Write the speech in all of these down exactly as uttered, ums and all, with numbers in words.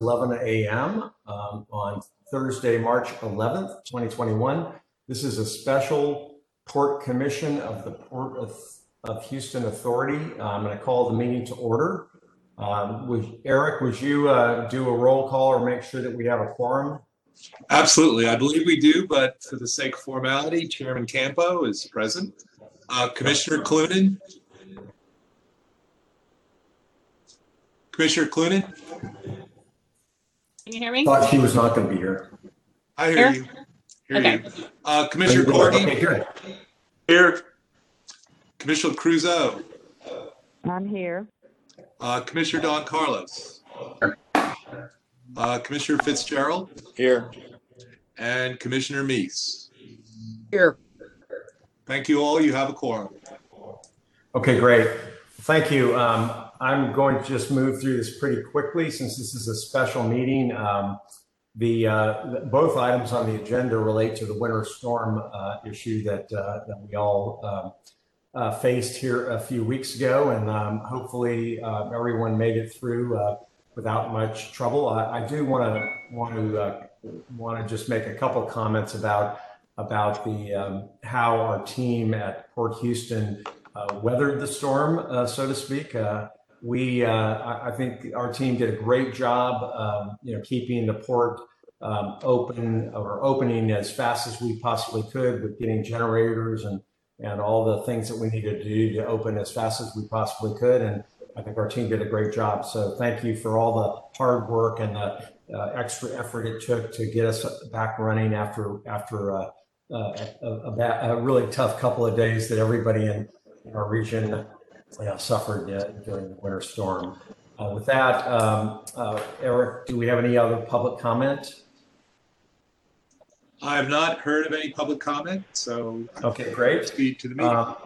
eleven a m Um, on Thursday, March eleventh, twenty twenty-one. This is a special Port Commission of the Port of, of Houston Authority. I'm going to call the meeting to order. Um, would, Eric, would you uh, do a roll call or make sure that we have a quorum? Absolutely. I believe we do, but for the sake of formality, Chairman Campo is present. Uh, Commissioner Clunan? Commissioner Clunan? Can you hear me? Thought she was not going to be here. I hear Here? you. Hear Okay. you. Uh, Commissioner Cordy? Okay, good. Here. Commissioner Cruzo? I'm here. Uh, Commissioner Don Carlos? Uh, Commissioner Fitzgerald? Here. And Commissioner Meese? Here. Thank you all. You have a quorum. Okay, great. Thank you. Um, I'm going to just move through this pretty quickly since this is a special meeting. Um, the, uh, the both items on the agenda relate to the winter storm uh, issue that uh, that we all um, uh, faced here a few weeks ago, and um, hopefully uh, everyone made it through uh, without much trouble. I, I do want to want to uh, want to just make a couple comments about about the um, how our team at Port Houston uh, weathered the storm, uh, so to speak. Uh, we, uh, I, I think our team did a great job, um, you know, keeping the port um, open or opening as fast as we possibly could with getting generators and and all the things that we needed to do to open as fast as we possibly could. And I think our team did a great job. So thank you for all the hard work and the uh, extra effort it took to get us back running after after uh, uh, a, a, a really tough couple of days that everybody in, in our region you know, suffered uh, during the winter storm. Uh, with that, um, uh, Eric, do we have any other public comment? I have not heard of any public comment, so okay, great. Speed to the meeting. Uh,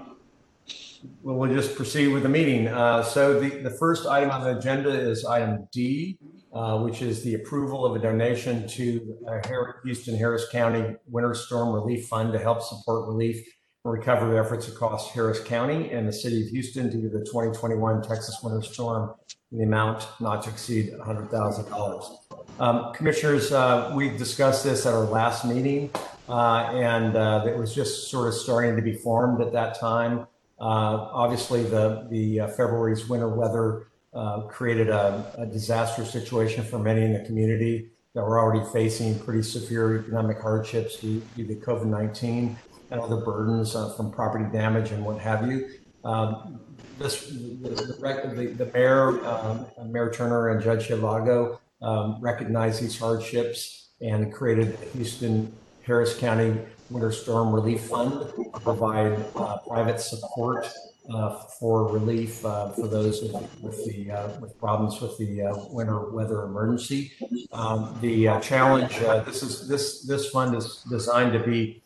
well, we'll just proceed with the meeting. Uh, so the, the first item on the agenda is item D, uh, which is the approval of a donation to uh, Houston Harris County Winter Storm Relief Fund to help support relief and recovery efforts across Harris County and the city of Houston due to the twenty twenty-one Texas winter storm in the amount not to exceed one hundred thousand dollars. Um, commissioners, uh, we discussed this at our last meeting, uh, and uh, it was just sort of starting to be formed at that time. Uh, obviously, the, the uh, February's winter weather uh, created a, a disaster situation for many in the community that were already facing pretty severe economic hardships due, due to COVID nineteen and other burdens uh, from property damage and what have you. Um, this, the, the, the, the mayor, um, Mayor Turner and Judge Hilago um, recognized these hardships and created the Houston Harris County Winter Storm Relief Fund to provide uh, private support uh, for relief uh, for those with, with the uh, with problems with the uh, winter weather emergency. Um, the uh, challenge uh, this is this this fund is designed to be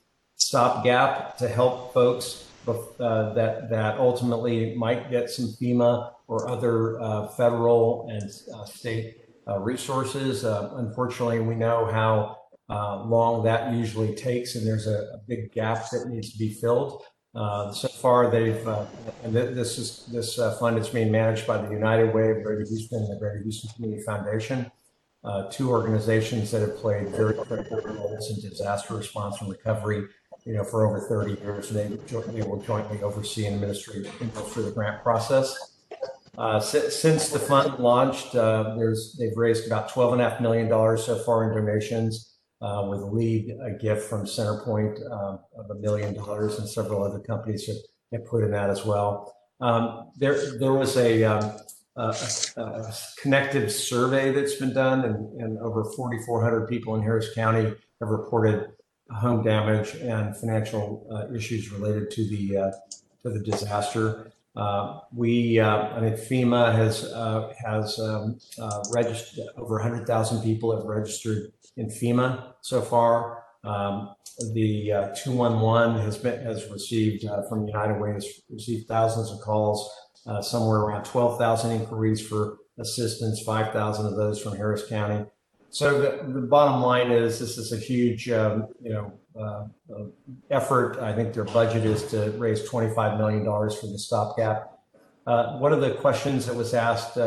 stopgap to help folks uh, that that ultimately might get some FEMA or other uh, federal and uh, state uh, resources. Uh, unfortunately, we know how uh, long that usually takes, and there's a, a big gap that needs to be filled. Uh, so far, they've uh, and th this is this uh, fund is being managed by the United Way of Greater Houston and the Greater Houston Community Foundation, uh, two organizations that have played very critical roles in disaster response and recovery, you know, for over thirty years. And they, they will jointly oversee and administer, administer the grant process. Uh, since, since the fund launched, uh, there's they've raised about twelve and a half million dollars so far in donations. Uh, with a lead a gift from Centerpoint uh, of a million dollars, and several other companies have, have put in that as well. Um, there, there was a, um, a, a connective survey that's been done, and, and over forty-four hundred people in Harris County have reported home damage and financial uh, issues related to the uh, to the disaster. Uh, we, uh, I mean, FEMA has uh, has um, uh, registered over one hundred thousand people have registered in FEMA so far. Um, the uh, two one one has been has received uh, from United Way has received thousands of calls, uh, somewhere around twelve thousand inquiries for assistance, five thousand of those from Harris County. So the, the bottom line is this is a huge, um, you know, uh, uh, effort. I think their budget is to raise twenty-five million dollars for the stopgap. Uh, one of the questions that was asked uh,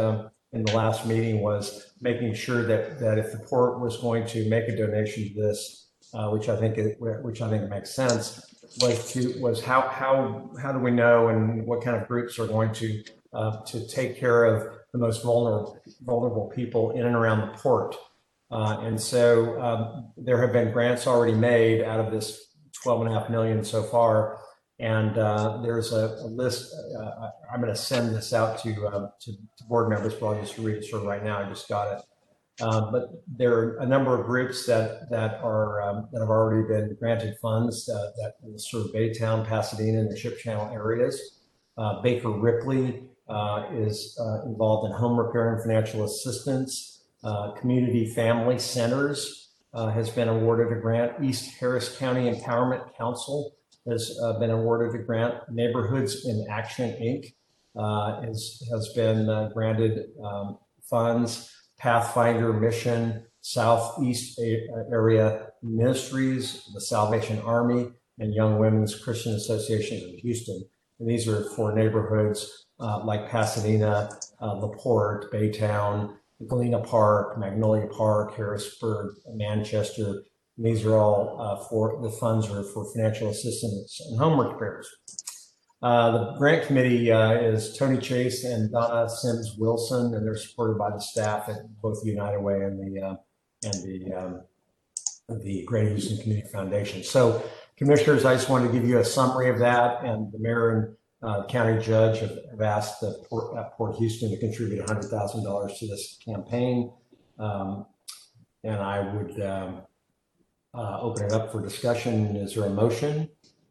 in the last meeting was making sure that that if the port was going to make a donation to this, uh, which I think it, which I think makes sense, was to was how how how do we know and what kind of groups are going to uh, to take care of the most vulnerable vulnerable people in and around the port. Uh, and so um, there have been grants already made out of this twelve and a half million so far. And uh, there's a, a list. Uh, I'm going to send this out to, uh, to to board members, but I'll just read it sort of right now. I just got it. Uh, but there are a number of groups that that are um, that have already been granted funds uh, that serve Baytown, Pasadena, and the Ship Channel areas. Uh, Baker Ripley uh, is uh, involved in home repair and financial assistance. Uh, Community Family Centers uh, has been awarded a grant. East Harris County Empowerment Council has uh, been awarded a grant. Neighborhoods in Action, Incorporated uh, is, has been uh, granted um, funds. Pathfinder Mission, Southeast Area Ministries, the Salvation Army, and Young Women's Christian Associations of Houston. And these are for neighborhoods uh, like Pasadena, uh, LaPorte, Baytown, Galena Park, Magnolia Park, Harrisburg, Manchester. And these are all uh, for the funds are for financial assistance and home repairs. Uh, the grant committee uh, is Tony Chase and Donna Sims Wilson, and they're supported by the staff at both United Way and the uh, and the um, the Greater Houston Community Foundation. So, commissioners, I just wanted to give you a summary of that, and the mayor and uh, county judge have, have asked the Port, uh, Port Houston to contribute one hundred thousand dollars to this campaign, um, and I would um, uh, open it up for discussion. Is there a motion?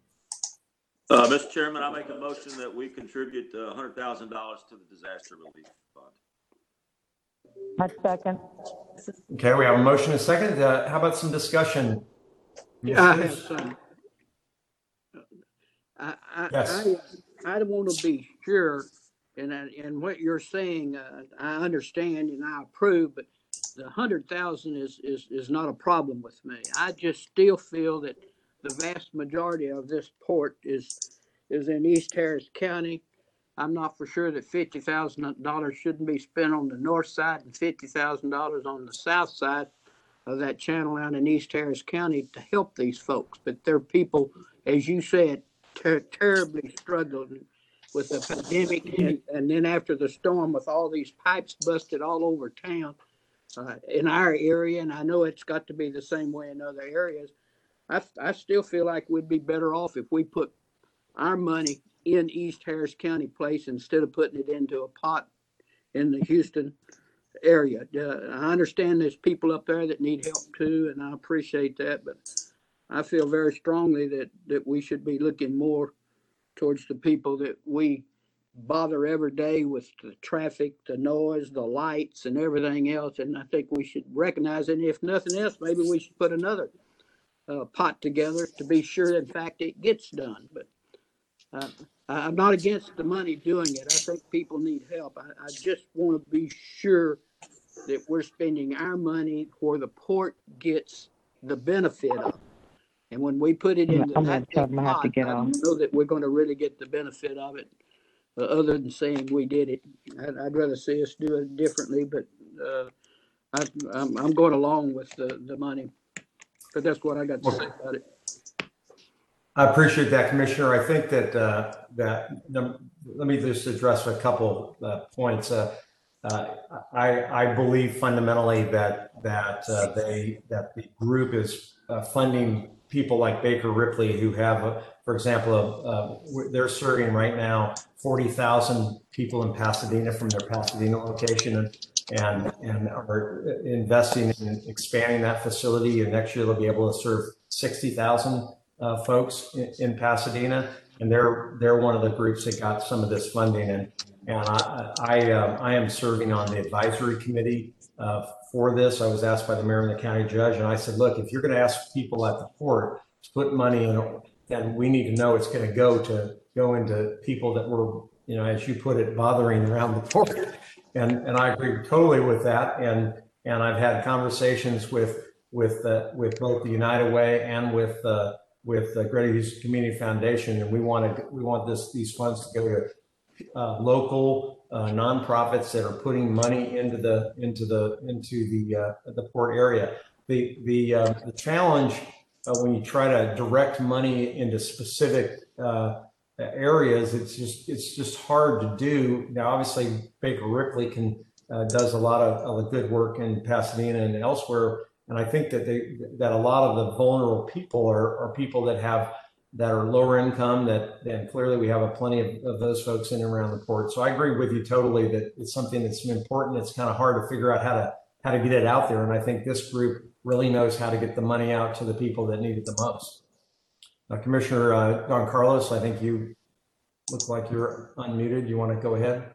Uh, Mister Chairman, I make a motion that we contribute uh, one hundred thousand dollars to the disaster relief fund. I second. Okay, we have a motion and a second. Uh, how about some discussion? Yeah, I have some. I I, Yes. I, I want to be sure, and and what you're saying, uh, I understand and I approve, but the hundred thousand is is is not a problem with me. I just still feel that the vast majority of this port is is in East Harris County. I'm not for sure that fifty thousand dollars shouldn't be spent on the north side and fifty thousand dollars on the south side of that channel out in East Harris County to help these folks. But they're people, as you said, ter- terribly struggling with the pandemic, and, and then after the storm with all these pipes busted all over town uh, in our area, and I know it's got to be the same way in other areas. I, I still feel like we'd be better off if we put our money in East Harris County place instead of putting it into a pot in the Houston area. Uh, I understand there's people up there that need help too, and I appreciate that, but I feel very strongly that, that we should be looking more towards the people that we bother every day with the traffic, the noise, the lights, and everything else. And I think we should recognize it. And if nothing else, maybe we should put another Uh, pot together to be sure, in fact, it gets done. But uh, I'm not against the money doing it. I think people need help. I, I just want to be sure that we're spending our money where the port gets the benefit of it. And when we put it into I'm that gonna big have pot, to get I off. don't know that we're going to really get the benefit of it, uh, other than saying we did it. I'd, I'd rather see us do it differently, but uh, I, I'm, I'm going along with the, the money. But that's what I got to say about it. I appreciate that, Commissioner. I think that uh, that the, let me just address a couple uh, points. Uh, uh, I I believe fundamentally that that uh, they that the group is uh, funding people like Baker Ripley who have, uh, for example, uh, they're serving right now forty thousand people in Pasadena from their Pasadena location, and and and are investing in expanding that facility. And next year they'll be able to serve sixty thousand uh, folks in, in Pasadena. And they're they're one of the groups that got some of this funding. And and I I, uh, I am serving on the advisory committee uh, for this. I was asked by the mayor and the county judge, and I said, look, if you're going to ask people at the port to put money in, then we need to know it's going to go to go into people that were, you know, as you put it, bothering around the port. And and I agree totally with that. And and I've had conversations with with uh, with both the United Way and with uh, with the Greater Houston Community Foundation, and we want to we want this these funds to go to uh, local uh, nonprofits that are putting money into the into the into the uh, the port area. The the uh, the challenge uh, when you try to direct money into specific uh, areas, it's just it's just hard to do. Now, obviously, Baker Ripley can uh, does a lot of, of good work in Pasadena and elsewhere, and I think that they that a lot of the vulnerable people are are people that have that are lower income. That and clearly we have a plenty of, of those folks in and around the port. So I agree with you totally that it's something that's important. It's kind of hard to figure out how to how to get it out there, and I think this group really knows how to get the money out to the people that need it the most. Uh, Commissioner uh, Don Carlos, I think you look like you're unmuted. You want to go ahead?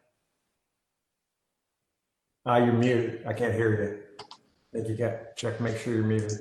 Uh, you're muted. I can't hear you. I think you got check, make sure you're muted.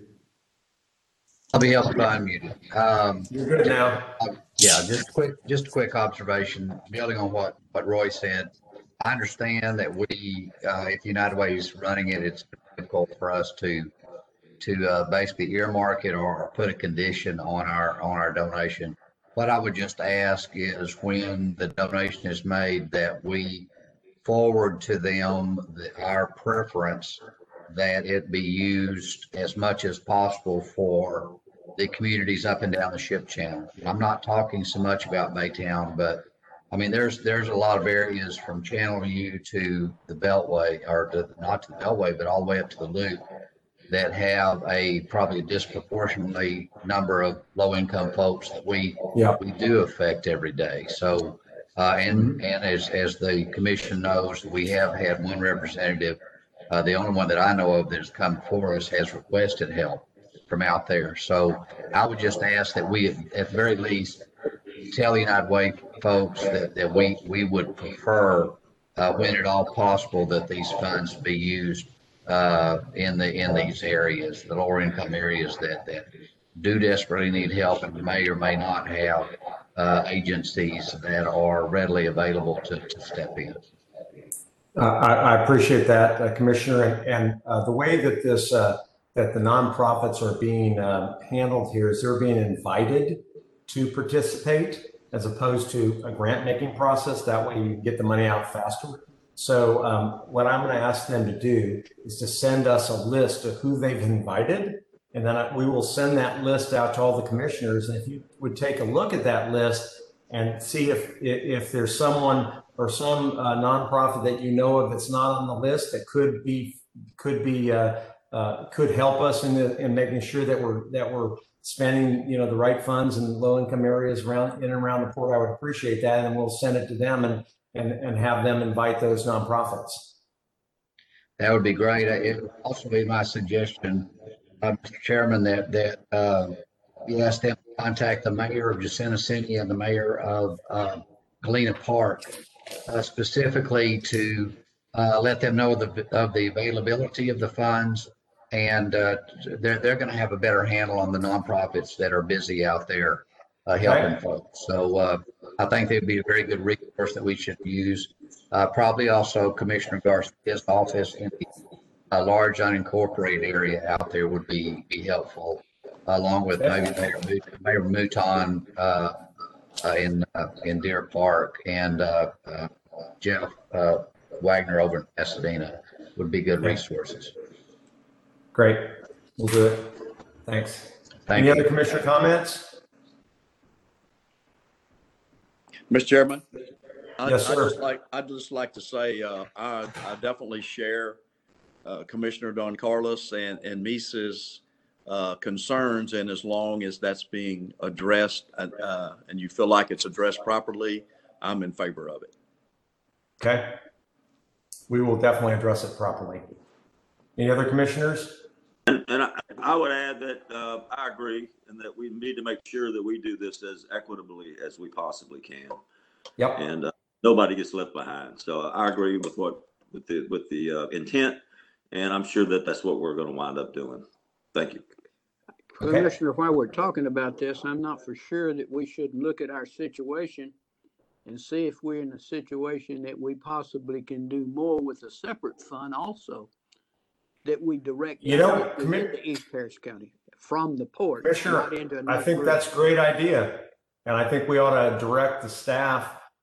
I'll be helped by unmuted. Um, You're good now. uh, yeah, just quick, just a quick observation, building on what, what Roy said. I understand that we, uh, if United Way is running it, it's difficult for us to, to uh, basically earmark it or put a condition on our, on our donation. What I would just ask is when the donation is made that we forward to them the, our preference that it be used as much as possible for the communities up and down the ship channel. I'm not talking so much about Baytown, but I mean, there's there's a lot of areas from Channelview to the Beltway, or to, not to the Beltway, but all the way up to the Loop, that have a probably disproportionately number of low-income folks that we Yeah. we do affect every day. So, uh, and and as as the commission knows, we have had one representative. Uh, the only one that I know of that has come before us has requested help from out there. So I would just ask that we, at the very least, tell United Way folks that, that we, we would prefer, uh, when at all possible, that these funds be used uh, in the in these areas, the lower income areas that, that do desperately need help and may or may not have uh, agencies that are readily available to, to step in. Uh, I, I appreciate that, uh, Commissioner, and, and uh, the way that this uh, that the nonprofits are being uh, handled here is they're being invited to participate as opposed to a grant making process. That way you can get the money out faster. So um, what I'm going to ask them to do is to send us a list of who they've invited, and then I, we will send that list out to all the commissioners. And if you would take a look at that list and see if if there's someone or some uh, nonprofit that you know of that's not on the list that could be could be uh, uh, could help us in the, in making sure that we're that we're spending you know the right funds in low income areas around in and around the port, I would appreciate that, and we'll send it to them and and and have them invite those nonprofits. That would be great. It would also be my suggestion, uh, Mister Chairman, that that uh, you ask them to contact the mayor of Jacinto City and the mayor of uh, Galena Park, uh, specifically to uh, let them know the, of the availability of the funds, and uh, they're they're going to have a better handle on the nonprofits that are busy out there uh, helping Right. folks. So uh, I think they'd be a very good resource that we should use. Uh, probably also Commissioner Garcia's office in the uh, large unincorporated area out there would be be helpful, along with maybe Mayor, Mayor Mouton uh, uh, in uh, in Deer Park, and uh, uh, Jeff uh, Wagner over in Pasadena would be good resources. Great, we'll do it. Thanks. Thank Any you. other commissioner comments? Mister Chairman? I'd, Yes, I'd sir. just like, I'd just like to say, uh, I, I definitely share, uh, Commissioner Don Carlos and, and Misa's, uh, concerns. And as long as that's being addressed, uh, and you feel like it's addressed properly, I'm in favor of it. Okay. We will definitely address it properly. Any other commissioners? And, and I, I would add that, uh, I agree, and that we need to make sure that we do this as equitably as we possibly can. Yep. And, uh, nobody gets left behind. So I agree with what, with the, with the, uh, intent, and I'm sure that that's what we're going to wind up doing. Thank you. Okay. Commissioner, while we're talking about this, I'm not for sure that we should look at our situation and see if we're in a situation that we possibly can do more with a separate fund also, that we direct You know, directly commi- into East Harris County from the port. Commissioner, not into I another think group. that's a great idea. And I think we ought to direct the staff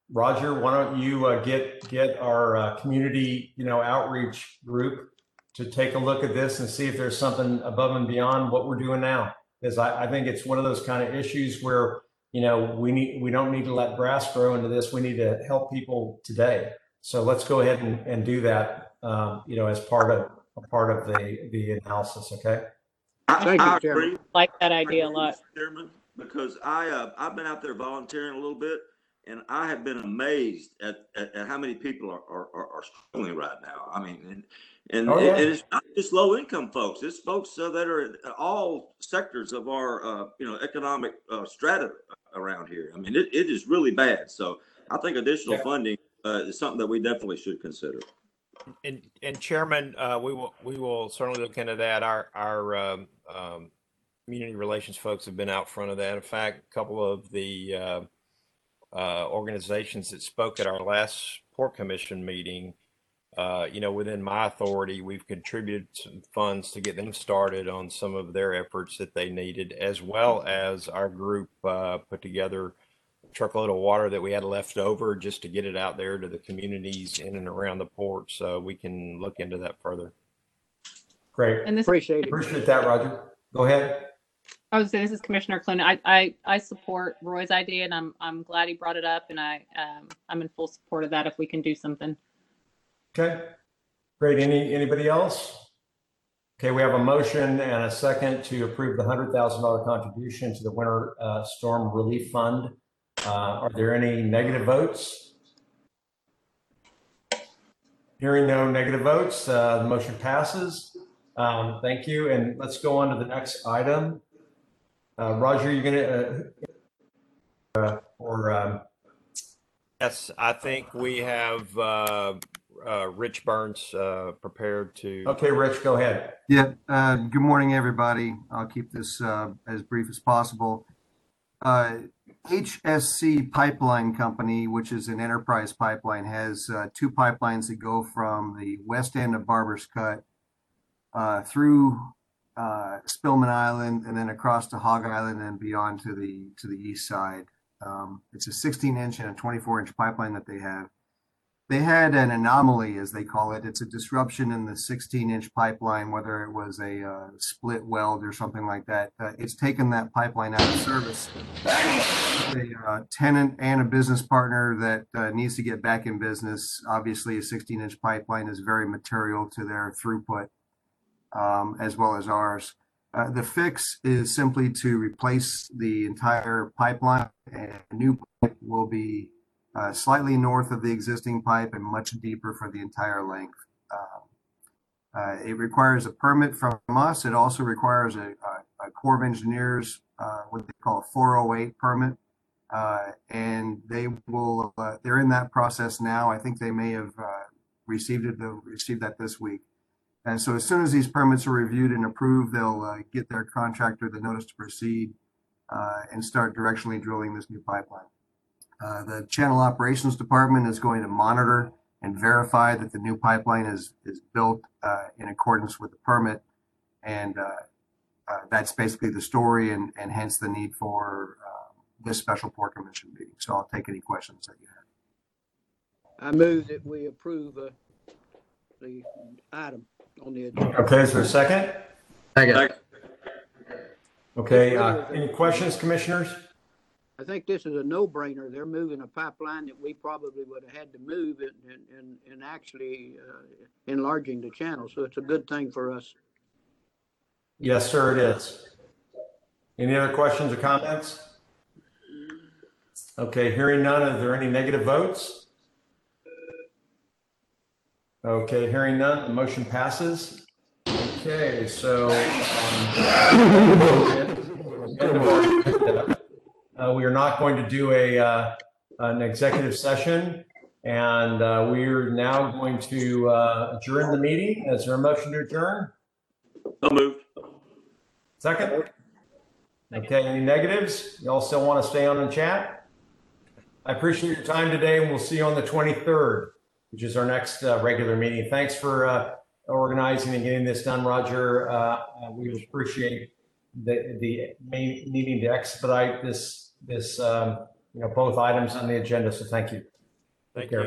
Roger, why don't you uh, get get our uh, community, you know, outreach group to take a look at this and see if there's something above and beyond what we're doing now. Because I, I think it's one of those kind of issues where, you know, we need we don't need to let grass grow into this. We need to help people today. So let's go ahead and, and do that, um, you know, as part of a part of the the analysis. Okay. Thank you, I Chairman. agree, Like that idea a lot. Chairman, because I, uh, I've been out there volunteering a little bit, and I have been amazed at, at, at how many people are, are, are struggling right now. I mean, and, and Oh, yeah. it, it's not just low income folks, it's folks uh, that are in all sectors of our, uh, you know, economic uh, strata around here. I mean, it, it is really bad. So I think additional Yeah. funding uh, is something that we definitely should consider. And, and Chairman, uh, we will, we will certainly look into that. Our, our, um, um, community relations folks have been out front of that. In fact, a couple of the, uh, uh, organizations that spoke at our last Port Commission meeting, uh, you know, within my authority, we've contributed some funds to get them started on some of their efforts that they needed, as well as our group, uh, put together truckload of water that we had left over just to get it out there to the communities in and around the port, so we can look into that further. Great. And this, Appreciate it. Appreciate that, Roger. Go ahead. I was saying, this is Commissioner Clunin. I, I, I support Roy's idea, and I'm, I'm glad he brought it up, and I, um, I'm in full support of that if we can do something. Okay. Great. Any anybody else? Okay, we have a motion and a second to approve the hundred thousand dollar contribution to the Winter uh, Storm Relief Fund. Uh, are there any negative votes? Hearing no negative votes, uh, the motion passes. Um, thank you. And let's go on to the next item. Uh, Roger, you're going to, uh, uh, or um, Yes, I think we have uh, uh, Rich Burns uh, prepared to. okay, Rich, go ahead. Yeah, uh, good morning, everybody. I'll keep this uh, as brief as possible. Uh, H S C Pipeline Company, which is an enterprise pipeline, has uh, two pipelines that go from the west end of Barber's Cut uh, through uh, Spillman Island and then across to Hog Island and beyond to the to the east side. Um, it's a sixteen inch and a twenty-four inch pipeline that they have. They had an anomaly, as they call it. It's a disruption in the sixteen inch pipeline, whether it was a uh, split weld or something like that. Uh, it's taken that pipeline out of service. A uh, tenant and a business partner that uh, needs to get back in business. Obviously, a sixteen inch pipeline is very material to their throughput, um, as well as ours. Uh, the fix is simply to replace the entire pipeline, and a new pipe will be Uh, slightly north of the existing pipe and much deeper for the entire length. Um, uh, it requires a permit from us. It also requires a, a, a Corps of Engineers, uh, what they call a four oh eight permit. Uh, and they will, uh, they're in that process now. I think they may have uh, received it, they'll receive that this week. And so as soon as these permits are reviewed and approved, they'll uh, get their contractor the notice to proceed uh, and start directionally drilling this new pipeline. Uh, the Channel Operations Department is going to monitor and verify that the new pipeline is, is built uh, in accordance with the permit. And uh, uh, that's basically the story, and, and hence the need for uh, this special Port Commission meeting. So I'll take any questions that you have. I move that we approve uh, the item on the agenda. Okay, is there a second? Second. Okay, uh, any questions, commissioners? I think this is a no-brainer. They're moving a pipeline that we probably would have had to move and, and, and, and actually uh, enlarging the channel. So it's a good thing for us. Yes, sir, it is. Any other questions or comments? Okay, hearing none, are there any negative votes? Okay, hearing none, the motion passes. Okay, so um, Uh, we are not going to do a uh, an executive session, and uh, we are now going to uh, adjourn the meeting. Is there a motion to adjourn? So moved. Second? Okay, any negatives? Y'all still want to stay on and chat? I appreciate your time today, and we'll see you on the twenty-third, which is our next uh, regular meeting. Thanks for uh, organizing and getting this done, Roger. Uh, we appreciate the, the needing to expedite this this, um, you know, both items on the agenda. So thank you. Thank care. you.